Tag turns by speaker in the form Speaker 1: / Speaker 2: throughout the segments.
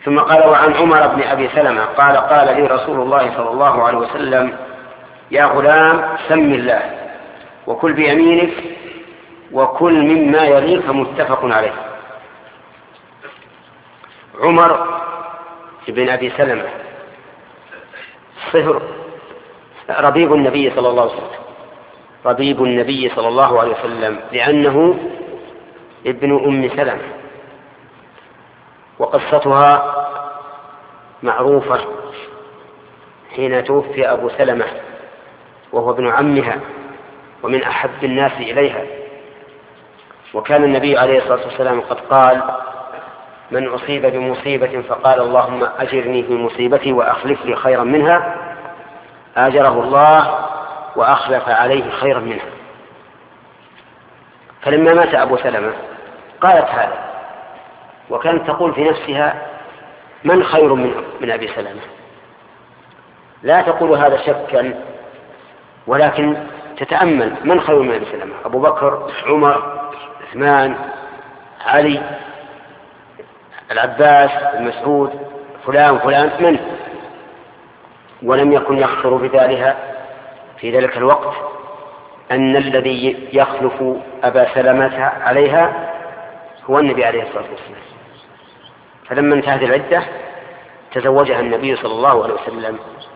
Speaker 1: ثم قال: وعن عمر بن أبي سلمة قال: قال لي رسول الله صلى الله عليه وسلم: يا غلام سم الله وكل بيمينك وكل مما يليك. متفق عليه. عمر بن أبي سلمة صهر ربيب النبي صلى الله عليه وسلم، ربيب النبي صلى الله عليه وسلم، لأنه ابن أم سلمة، وقصتها معروفة حين توفي أبو سلمة وهو ابن عمها ومن أحب الناس إليها. وكان النبي عليه الصلاة والسلام قد قال: من أصيب بمصيبة فقال اللهم أجرني في مصيبتي وأخلف لي خيرا منها، آجره الله وأخلف عليه خيرا منها. فلما مات أبو سلمة قالت هذا، وكانت تقول في نفسها: من خير من أبي سلمة؟ لا تقول هذا شكا، ولكن تتأمل: من خير من أبي سلمة؟ أبو بكر، عمر، عثمان، علي، العباس، المسعود، فلان من؟ ولم يكن يخطر بذلك في ذلك الوقت أن الذي يخلف أبا سلمة عليها هو النبي عليه الصلاة والسلام. فلما انتهت العدة تزوجها النبي صلى الله عليه وسلم،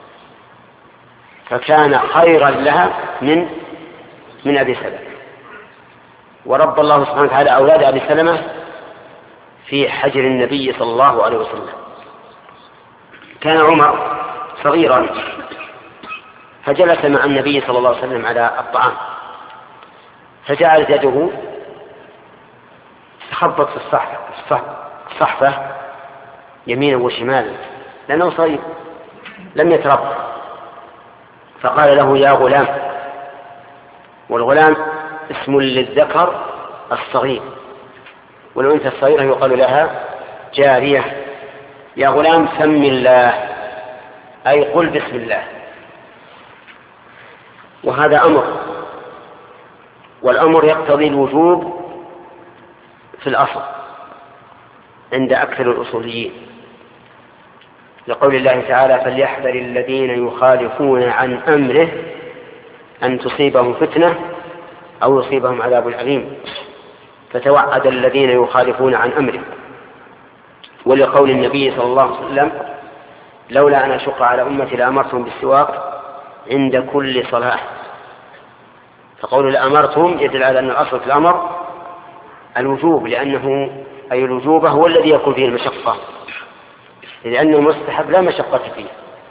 Speaker 1: فكان خيرا لها من أبي سلمة. ورب الله سبحانه وتعالى أولاد أبي سلمة في حجر النبي صلى الله عليه وسلم. كان عمر صغيرا فجلس مع النبي صلى الله عليه وسلم على الطعام، فجعلت يده تخبط في الصحفة يمينا وشمالا لأنه صغير لم يتربى، فقال له: يا غلام. والغلام اسم للذكر الصغير، والأنثى الصغيرة يقال لها جارية. يا غلام سم الله، أي قل بسم الله. وهذا أمر، والأمر يقتضي الوجوب في الأصل عند أكثر الأصوليين، لقول الله تعالى: فليحذر الذين يخالفون عن أمره أن تصيبهم فتنة أو يصيبهم عذاب أليم. فتوعد الذين يخالفون عن أمره. ولقول النبي صلى الله عليه وسلم: لولا أن أشق على أمتي لأمرتهم بالسواك عند كل صلاة. فقول لأمرتهم يدل على أن الأصل في الأمر الوجوب، لأنه أي الوجوب هو الذي يكون فيه المشقة، لأنه مستحب لا مشقة فيه.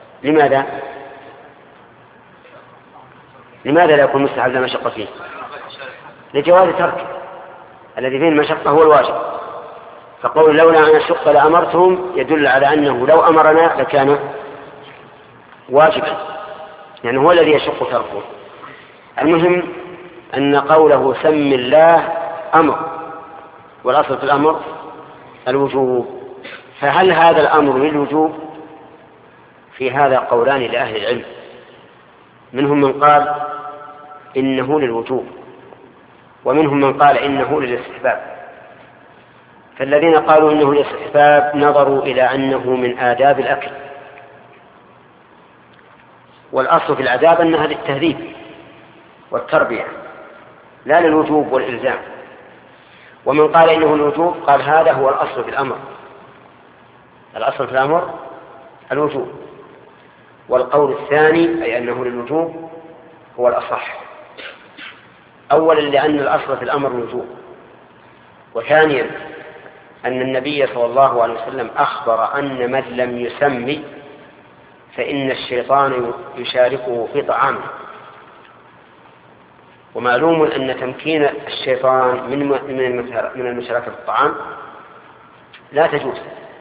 Speaker 1: لماذا لا يكون مستحب لا مشقة فيه؟ لجواز ترك الذي فيه المشقة هو الواجب. فقول لولا أن أشق لأمرتهم يدل على أنه لو أمرنا لكان واجبا، يعني هو الذي يشق تركه. المهم أن قوله سم الله أمر، والأصل في الأمر الوجوب. فهل هذا الأمر للوجوب؟ في هذا قولان لأهل العلم، منهم من قال إنه للوجوب، ومنهم من قال إنه للاستحباب. فالذين قالوا إنه للاستحباب نظروا إلى أنه من آداب الأكل، والأصل في الآداب أنها للتهذيب والتربية لا للوجوب والإلزام. ومن قال إنه الوجوب قال هذا هو الأصل في الأمر، الأصل في الأمر الوجوب. والقول الثاني أي أنه للوجوب هو الأصح، أولا لأن الأصل في الأمر الوجوب، وثانيا أن النبي صلى الله عليه وسلم أخبر أن من لم يسمي فإن الشيطان يشاركه في طعامه. ومعلوم أن تمكين الشيطان من المشاركة في الطعام لا تجوز.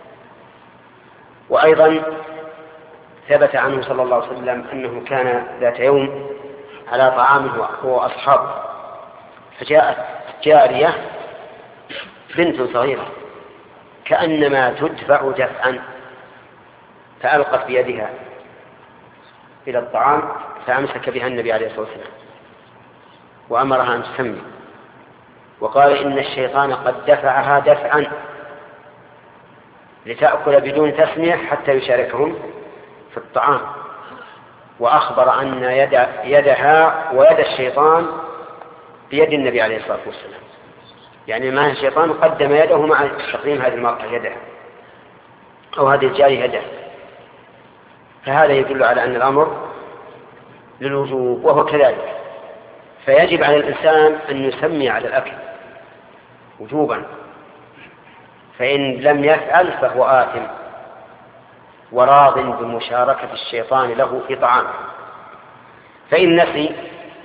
Speaker 1: وأيضا ثبت عنه صلى الله عليه وسلم أنه كان ذات يوم على طعامه هو أصحابه، فجاءت جارية بنت صغيرة كأنما تدفع دفعا، فألقت بيدها إلى الطعام فأمسك بها النبي عليه الصلاة والسلام وأمرها أن تسمي، وقال إن الشيطان قد دفعها دفعا لتأكل بدون تسمية حتى يشاركهم في الطعام. وأخبر أن يدها ويد الشيطان بيد النبي عليه الصلاة والسلام، يعني ما الشيطان قدم يده مع تقديم هذه المرأة يدها أو هذه الجارية يدها. فهذا يدل على أن الأمر للوجوب، وهو كذلك. فيجب على الإنسان أن يسمي على الأكل وجوبا، فإن لم يفعل فهو آثم وراض بمشاركة الشيطان له في طعامه. فإن نسي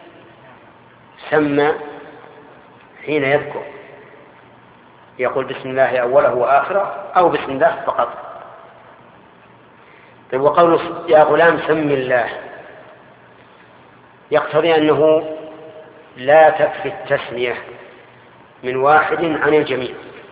Speaker 1: سمى حين يذكر، يقول بسم الله أوله وآخره أو بسم الله فقط. طيب، وقوله يا غلام سم الله يقتضي أنه لا تكفي التسمية من واحد عن الجميع.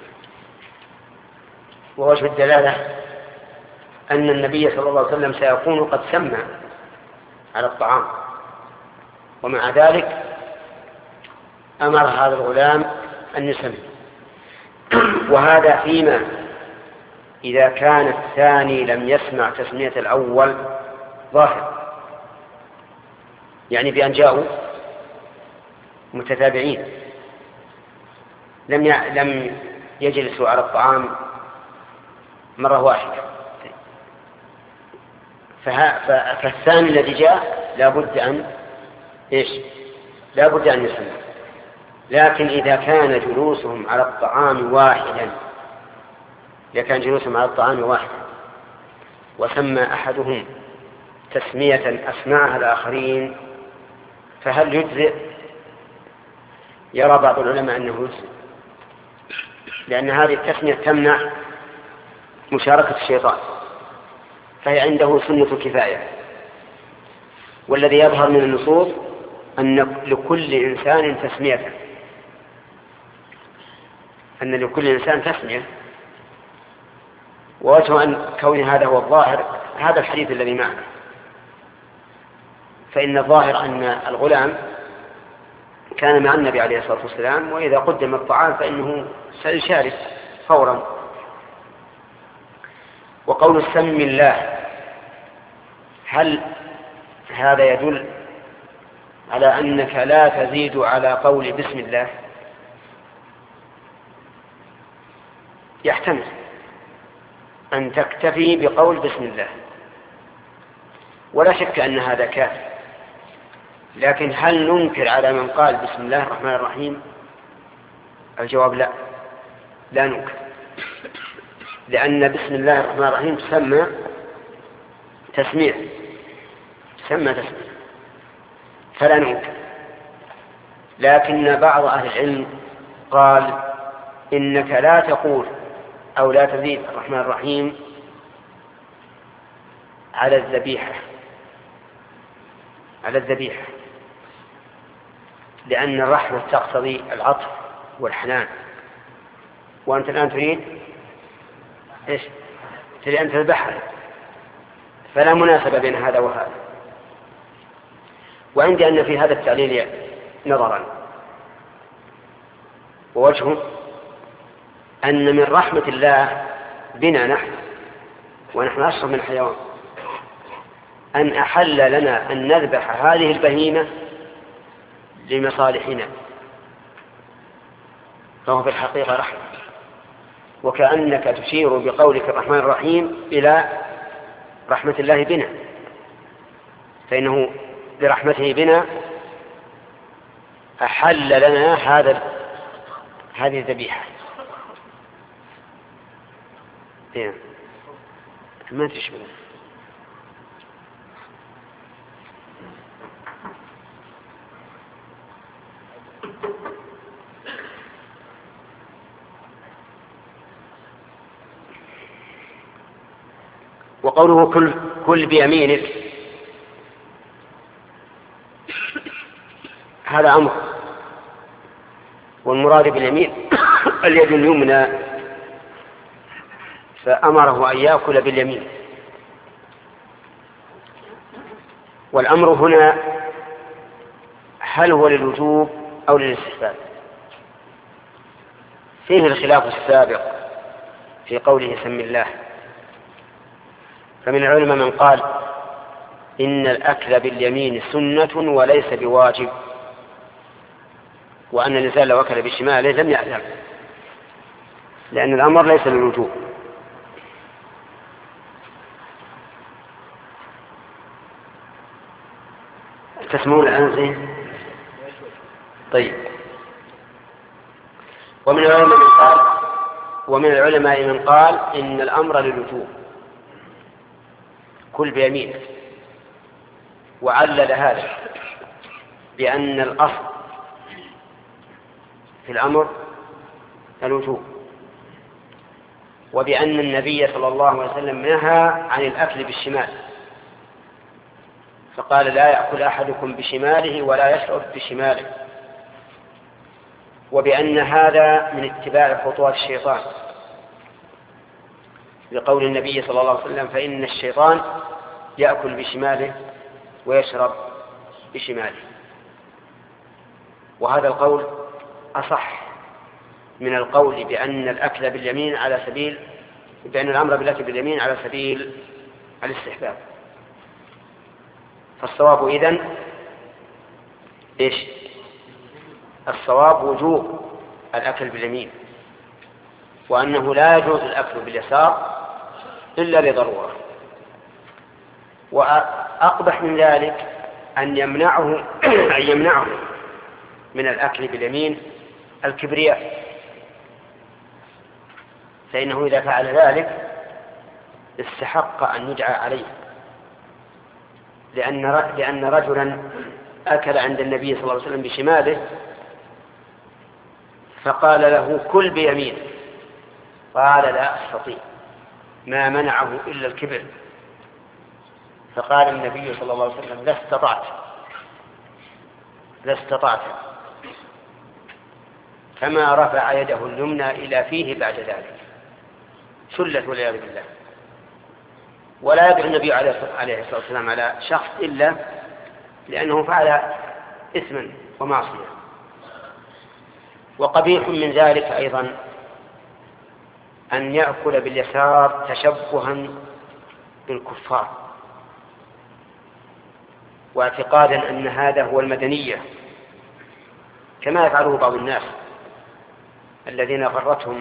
Speaker 1: ووجه الدلالة أن النبي صلى الله عليه وسلم سيكون قد سمى على الطعام، ومع ذلك أمر هذا الغلام أن يسمي. وهذا فيما إذا كان الثاني لم يسمع تسمية الأول ظاهر، يعني بأن جاءوا متتابعين لم يجلسوا على الطعام مرة واحدة، فالثاني الذي جاء لا بد أن يسمع. لكن إذا كان جلوسهم على الطعام واحدا، وسمى أحدهم تسمية أسمعها الآخرين، فهل يجزئ؟ يرى بعض العلماء أنه يجزئ، لأن هذه التسمية تمنع مشاركة الشيطان، فهي عنده سنة كفاية. والذي يظهر من النصوص أن لكل إنسان تسمية، ووجه أن كون هذا هو الظاهر هذا الحديث الذي معنا. فإن الظاهر أن الغلام كان مع النبي عليه الصلاة والسلام، وإذا قدم الطعام فإنه سيشارك فورا. وقول سم الله، هل هذا يدل على أنك لا تزيد على قول بسم الله؟ يحتمل أن تكتفي بقول بسم الله، ولا شك أن هذا كافي. لكن هل ننكر على من قال بسم الله الرحمن الرحيم؟ الجواب لا ننكر، لأن بسم الله الرحمن الرحيم تسمى تسمية فلا ننكر. لكن بعض أهل العلم قال إنك لا تقول أو لا تزيد الرحمن الرحيم على الذبيحة، لأن الرحمة تقتضي العطف والحنان، وأنت الآن تريد أن تذبحها، فلا مناسبة بين هذا وهذا. وعندي أن في هذا التعليل نظرا، ووجهه أن من رحمة الله بنا نحن ونحن أشرف من الحيوان أن أحل لنا أن نذبح هذه البهيمة لمصالحنا، فهو في الحقيقة رحمة. وكأنك تشير بقولك الرحمن الرحيم إلى رحمة الله بنا، فإنه برحمته بنا أحل لنا هذه الذبيحة. ما تشبه. وقوله كل بيمينك، هذا أمر، والمراد باليمين اليد اليمنى، فأمره أن يأكل باليمين. والأمر هنا هل هو للوجوب أو للاستحباب؟ فيه الخلاف السابق في قوله سم الله. فمن العلماء من قال إن الأكل باليمين سنة وليس بواجب، وأن الإنسان لو أكل بشماله لم يأثم، لأن الأمر ليس للوجوب. تسمعون الآن زين؟ طيب. ومن العلماء من قال إن الأمر للوجوب، كل بيمينه، وعلل هذا بأن الأصل في الأمر الوجوب، وبأن النبي صلى الله عليه وسلم نهى عن الأكل بالشمال، فقال لا يأكل أحدكم بشماله ولا يشرب بشماله، وبأن هذا من اتباع خطوات الشيطان، لقول النبي صلى الله عليه وسلم فإن الشيطان يأكل بشماله ويشرب بشماله. وهذا القول أصح من القول بأن الأكل باليمين على سبيل بأن الأمر بالأكل باليمين على سبيل الاستحباب. فالصواب إذن إيش؟ الصواب وجوب الأكل باليمين، وأنه لا يجوز الأكل باليسار إلا لضرورة. وأقبح من ذلك أن يمنعه من الأكل باليمين الكبرياء، فإنه إذا فعل ذلك استحق أن يدعى عليه، لأن رجلا أكل عند النبي صلى الله عليه وسلم بشماله فقال له كل بيمينه، قال لا أستطيع، ما منعه إلا الكبر، فقال النبي صلى الله عليه وسلم لا استطعت، فما رفع يده اليمنى إلى فيه بعد ذلك، شلت والعياذ بالله. ولا يدعو النبي عليه الصلاة والسلام على شخص إلا لأنه فعل إثما ومعصية. وقبيح من ذلك أيضا أن يأكل باليسار تشبها بالكفار، واعتقادا أن هذا هو المدنية، كما يفعله بعض الناس الذين غرتهم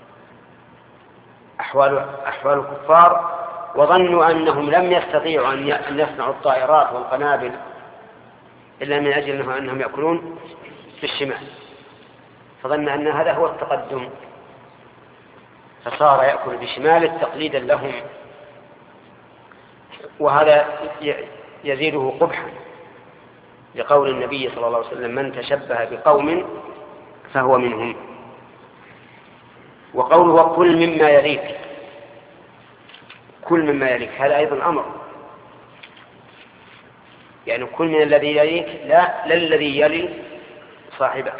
Speaker 1: أحوال الكفار، وظنوا أنهم لم يستطيعوا أن يصنعوا الطائرات والقنابل إلا من أجل أنهم يأكلون بالشمال، فظن أن هذا هو التقدم، فصار يأكل بشماله تقليدا لهم، وهذا يزيده قبحا لقول النبي صلى الله عليه وسلم من تشبه بقوم فهو منهم. وقوله كل مما يليك، كل مما يليك هذا أيضا أمر، يعني كل من الذي يليك لا الذي يلي صاحبك.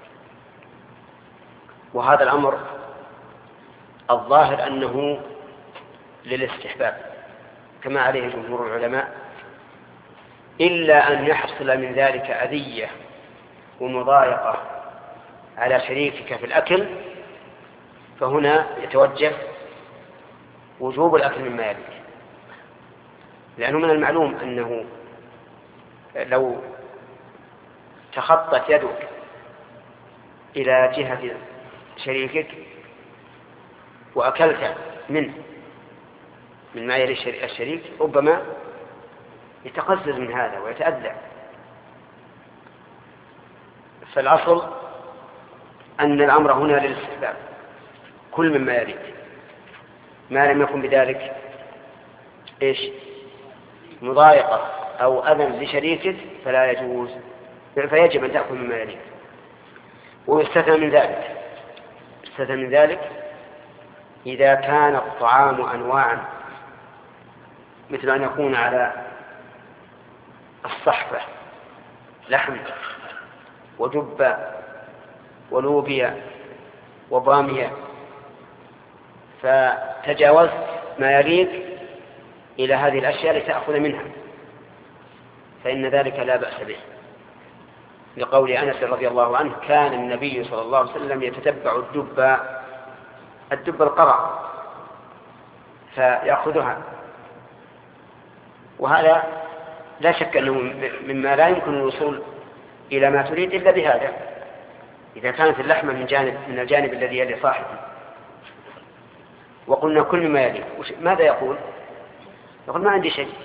Speaker 1: وهذا الأمر الظاهر أنه للاستحباب كما عليه جمهور العلماء، إلا أن يحصل من ذلك أذية ومضايقة على شريكك في الأكل، فهنا يتوجه وجوب الأكل مما يليك، لأنه من المعلوم أنه لو تخطت يدك إلى جهة شريكك وأكلت منه من ما يلي الشريك ربما يتقزز من هذا ويتأذى. فالأصل أن الأمر هنا للاستحباب، كل مما يليك، ما لم يكن بذلك إيش مضايقة أو أذى لشريكك فلا يجوز، فيجب أن تأكل مما يليك. ويستثنى من ذلك إذا كان الطعام أنواعا، مثل أن يكون على الصحفة لحم ودبة ولوبيا وبامية، فتجاوزت ما يليك إلى هذه الأشياء لتأخذ منها، فإن ذلك لا بأس به، لقول أنس رضي الله عنه كان النبي صلى الله عليه وسلم يتتبع الدب الدب القرع فيأخذها، وهذا لا شك أنه مما لا يمكن الوصول إلى ما تريد إلا بهذا، إذا كانت اللحمة من الجانب الذي يلي صاحبه. وقلنا كل ما يلي، ماذا يقول؟ يقول ما عندي شيء،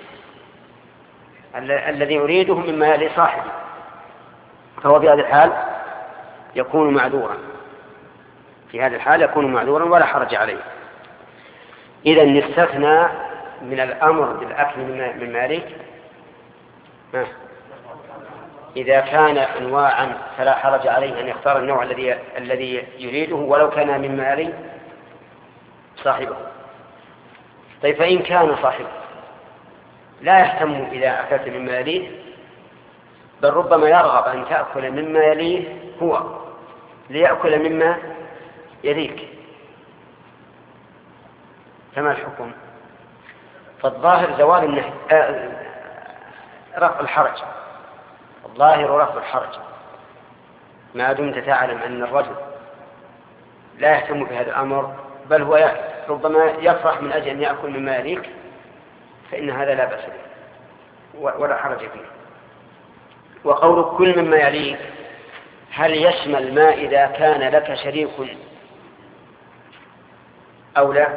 Speaker 1: الذي يريده مما يلي صاحبه، فهو في هذه الحال يكون معذورا، في هذه الحال يكون معذورا ولا حرج عليه. إذا استثنى من الأمر بالأكل من مالك إذا كان أنواعا فلا حرج عليه أن يختار النوع الذي يريده ولو كان من مال صاحبه. طيب فإن كان صاحبه لا يهتم إذا أكلت مما يليه، بل ربما يرغب أن تأكل مما يليه هو ليأكل مما يليك، فما الحكم؟ فالظاهر زوال النهي، رفع الحرج، الظاهر رفع الحرج ما دمت تعلم أن الرجل لا يهتم بهذا الأمر، بل هو ربما يفرح من أجل أن يأكل مما يليك، فإن هذا لا بأس به ولا حرج فيه. وقول كل مما يليك هل يشمل ما إذا كان لك شريك أو لا؟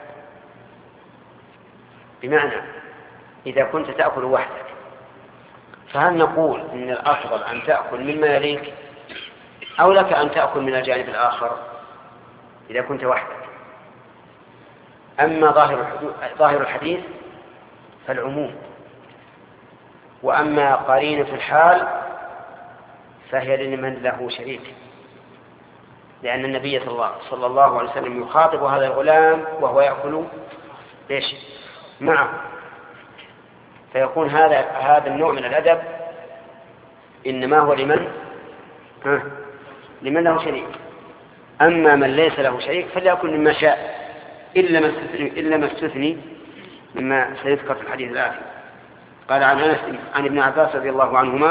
Speaker 1: بمعنى إذا كنت تأكل وحدك فهل نقول إن الأفضل أن تأكل مما يليك أو لك أن تأكل من الجانب الآخر إذا كنت وحدك؟ أما ظاهر الحديث فالعموم، وأما قرينة الحال فهي لمن له شريك، لأن النبي صلى الله عليه وسلم يخاطب هذا الغلام وهو يأكل ليش معه، فيكون هذا النوع من الأدب إنما هو لمن له شريك. أما من ليس له شريك فليأكل مما شاء إلا ما استثني مما سيذكر في الحديث الآتي. قال عن ابن عباس رضي الله عنهما